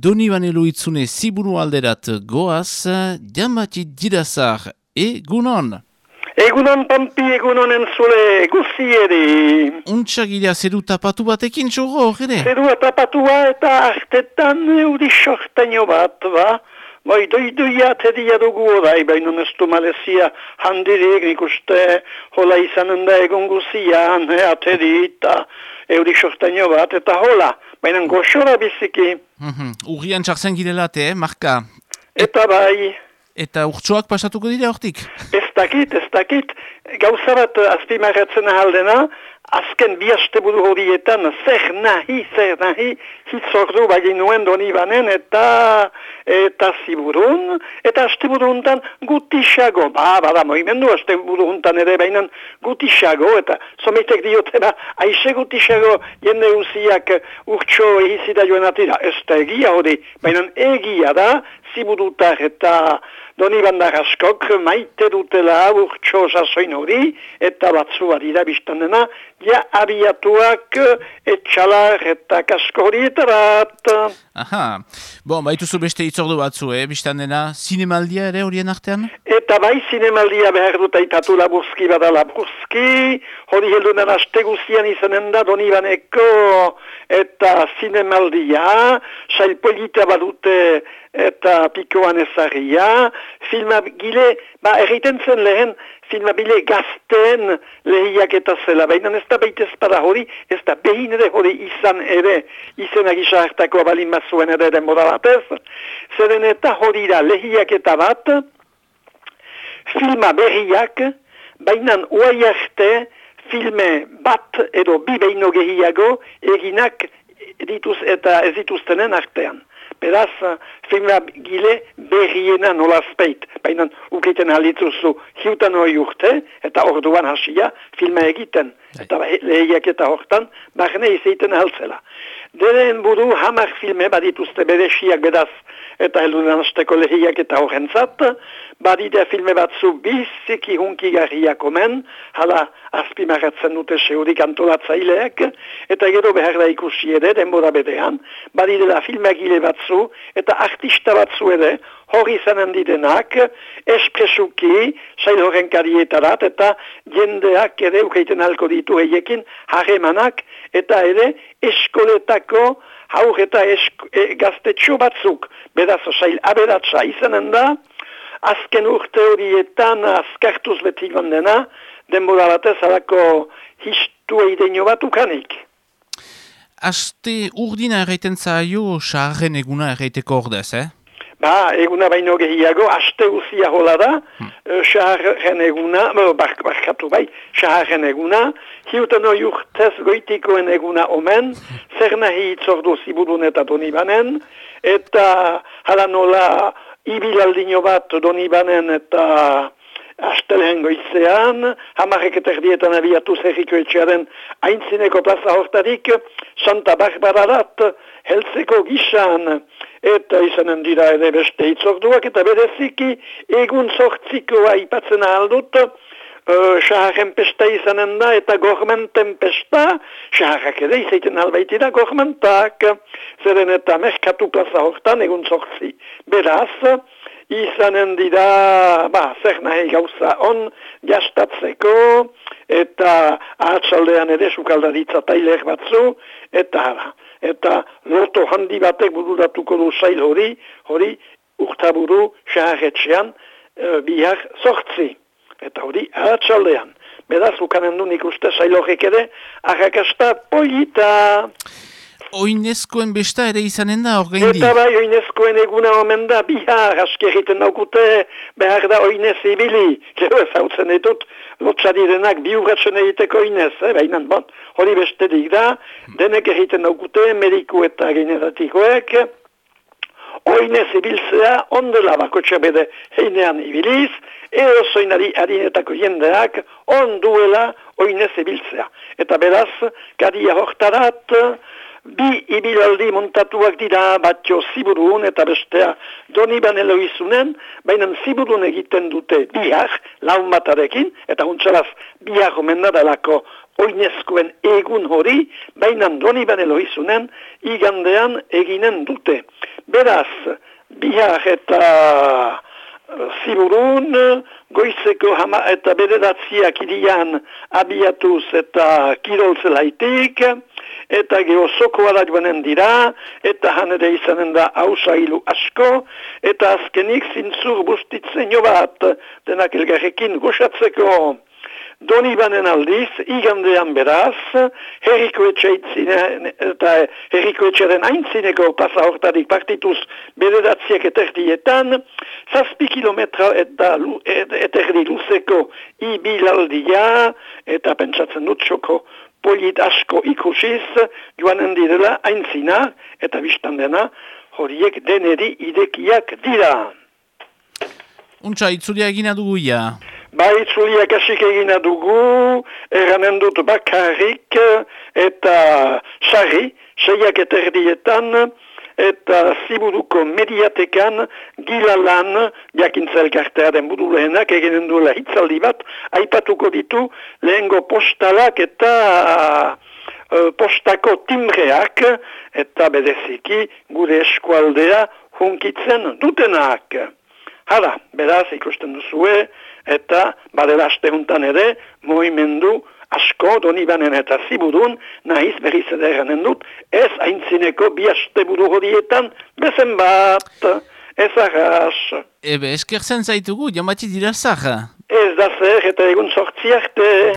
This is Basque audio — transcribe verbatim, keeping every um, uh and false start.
Donibane Loitzune ziburu alderat goaz, jamati dirazar, egunon. Egunon Pampi, egunon entzule, guzi ere. Untxagira zeru tapatu batekin txorro, ere? Zeru tapatua eta artetan euri sortaino bat, ba? Bai, doiduia tedia dugu orai, baina ez du malezia handirik, nik uste hola izanen da egon guzian, eh, ateri eta euri sortaino bat, eta hola, baina goxora biziki. Mm-hmm. Urrian txartzen girelate, eh, marka. Eta bai. Eta urtsoak pasatuko dira hortik? Ez dakit, ez dakit. Gauza bat azpimarratzen ahaldena, azken bi aste buru horietan zer nahi, zer nahi, hitzordu bagin nuen Donibanen eta eta ziburun, eta aste buruntan gutisago, ba, bada moimendu aste buruntan ere bainan gutisago, eta somitek diotena, aize gutisago jende uziak urtso ehizida joan atira, ez da egia hori, bainan egia da, ziburutar eta Donibandar askok maite dutela urtso sasoin hori, eta batzua dira biztan dena, ja abiatuak etxalar eta kasko horietarat. Aha, bon, baituzu beste itzordu batzu, eh, biztan dena, zinemaldia ere horien artean? Eta bai zinemaldia behar dut aitatu laburski bada laburski, hori heldunan aste guzian izanen da Donibaneko eta zinemaldia, sailpolita badute eta pikoan ezarria, filmabile, ba erriten zen lehen, filmabile gazten lehiak eta zela, baina ez da baita ezpada hori, ez da behin ere hori izan ere, izan agisa hartako abalin mazuen ere denbora batez, zeren eta hori da lehiak eta bat, filma berriak, baina uai arte, filme bat edo bi beino gehiago, eginak dituz eta ez dituztenen artean. Beraz, filma gile berriena nolazpeit, baina ukeiten alitzuzu hiutan hori urte, eta orduan hasia filma egiten, eta lehiak eta hortan, barne izaiten haltzela. Deren buru hamar filme badituzte bereziak bedaz, eta heldudan azteko lehiak eta horrentzat, badide filme batzu biziki hunkigarriak omen, hala azpimarratzen dute seurik antolatzaileek, eta gero behar da ikusi ere, denbora bedean, badide da filmagile batzu, eta artista batzu ere, hori zanen didenak, espresuki, sail horren karietarat, eta jendeak ere ukeiten halko ditu eiekin, harremanak, eta ere eskoletako haur eta esk, e, gaztetxo batzuk, beraz sail aberatsa izanen da, azken urte horietan azkartuz beti gondena, denbora batez alako histu eideino bat ukanik. Aste urdina erraiten zaio, saharren eguna erraiteko ordez, eh? Ba, eguna baino gehiago, aste guzia hola da, hmm. saharren eguna, bark, barkatu bai, saharren eguna, hiutan hori urtez goitikoen eguna omen, zer nahi itzordu ziburun eta Donibanen, eta hala nola ibilaldino bat Donibanen eta astelen goizean, hamarrek eta erdietan abiatu zerriko etxearen aintzineko plaza hortarik, Santa Barbararat heltzeko gisan, eta izanen dira ere beste itzorduak, eta bereziki egun zortzikoa ipatzen ahaldut, uh, saharren pesta izanen da, eta gormenten pesta, saharrak ere izaiten albaitira gormentak, zeren eta merkatu plaza hortan egun zortzi. Beraz, izanen dira, ba, zer nahi gauza on, jastatzeko, eta ahatsaldean ere sukaldaritza tailer batzu, eta eta loto handi batek bururatuko du sail hori, hori urtaburu saharretxean e, bihar sortzi, eta hori ahatsaldean. Beraz, ukanen du nik uste sail horrek ere, arrakasta polita. Oinezkoen besta ere izanen da, orgaindi? Eta bai, oinezkoen eguna omen da, bihar, aski egiten daukute, behar da oinez ibili. Gero ez hau zen ditut, lotxadirenak bi urratzen egiteko oinez, eh? Baina, bon, hori bestetik da, denek egiten daukute, mediku eta generatikoek, oinez ibiltzea, ondela bako txabede heinean ibiliz, edo zoinari harinetako jendeak, onduela oinez ibiltzea. Eta beraz, gadia hortarat, bi ibilaldi montatuak dira batio Ziburun eta bestea Doniban Eloizunen, baina Ziburun egiten dute bihar, laun batarekin, eta untxalaz bihar omendadalako oinezkoen egun hori, baina Doniban Eloizunen igandean eginen dute. Beraz, bihar eta Ziburun, goizeko hama eta bederatziak irian abiatuz eta kirolzelaitik, eta geho sokoa da joanen dira, eta hanere izanen da hausailu asko, eta azkenik zintzur bustitzen jo bat, denak elgarrekin goxatzeko. Donibanen aldiz, igandean beraz, herriko etxeitzine, eta herriko etxearen aintzineko pasa hortarik partituz bederatziak eterdietan, zazpi kilometra eta et, eterdi luzeko ibilaldia, eta pentsatzen dut txoko polit asko ikusiz, joanen direla aintzina, eta biztan dena, horiek deneri idekiak dira. Untxa, itzulia egina dugu ja. Bai, itzuliak asik egina dugu, eranen dut bakarrik eta sarri, seiak eterdietan, eta Ziburuko mediatekan Gilalan, jakintza elkartearen buru lehenak, eginen duela hitzaldi bat, aipatuko ditu lehengo postalak eta uh, postako timbreak, eta bereziki gure eskualdea hunkitzen dutenak. Hala, beraz ikusten duzue, eta badela astehuntan ere, moimendu asko Donibanen eta Ziburun, nahiz berriz ederanen dut, ez aintzineko bi asteburu horietan, bezen bat, ez arras. Ebe, eskertzen zaitugu, jamatzi dira zaha. Ez da zer, eta egun sortzi arte.